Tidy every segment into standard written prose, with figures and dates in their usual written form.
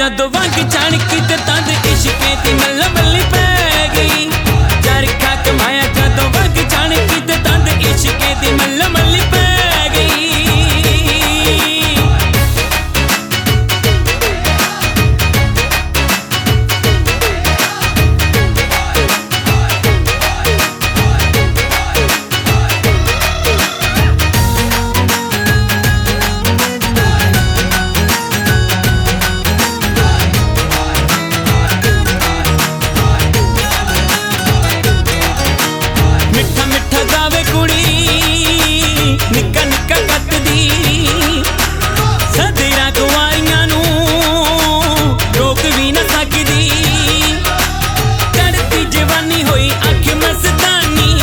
जदों वंग चाणकी ते तंद इश्के दी मल्ल मल्ली पै गई। चरखा कमाया जदों वंग चाणकी ते तंद इश्के दी मल्ल मल्ली पै गई। निक्का निक्का कटदी सदेरा कुआरियां नू रोक भी न सकदी। चढ़ती जवानी होई अख मस्तानी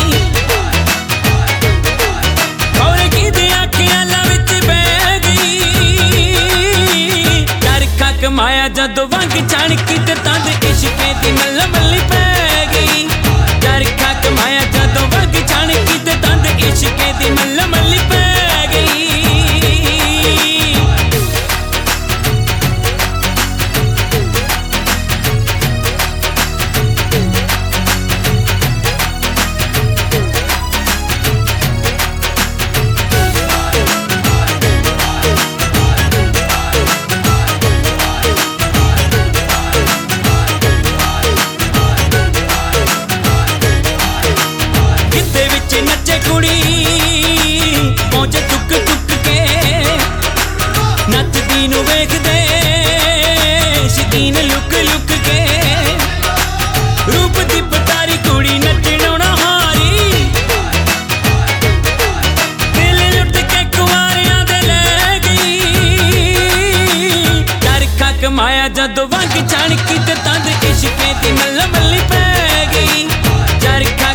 और किदे अखियां विच बह गई। चरखा कमाया जदों वंग चाणकी ते तंद इश्के दी मल्ल मल्ली पै गई। चरखा कमाया जदों वंग चाणकी ते तंद इश्के दी मल्ल मल्ली पै गई। गिद्धे विच नचे कुड़ी पहुंचे चुक चुक के नचदी नू वेखदे शकीन लुक लुक के। रूप दी पटारी कुड़ी नचणों ना हारी दिल लुट के कुआरियां दे लै गई। चरखा कमाया जदों वंग चाणकी ते तंद इश्के दी मल्ल मल्ली पै गई। चरखा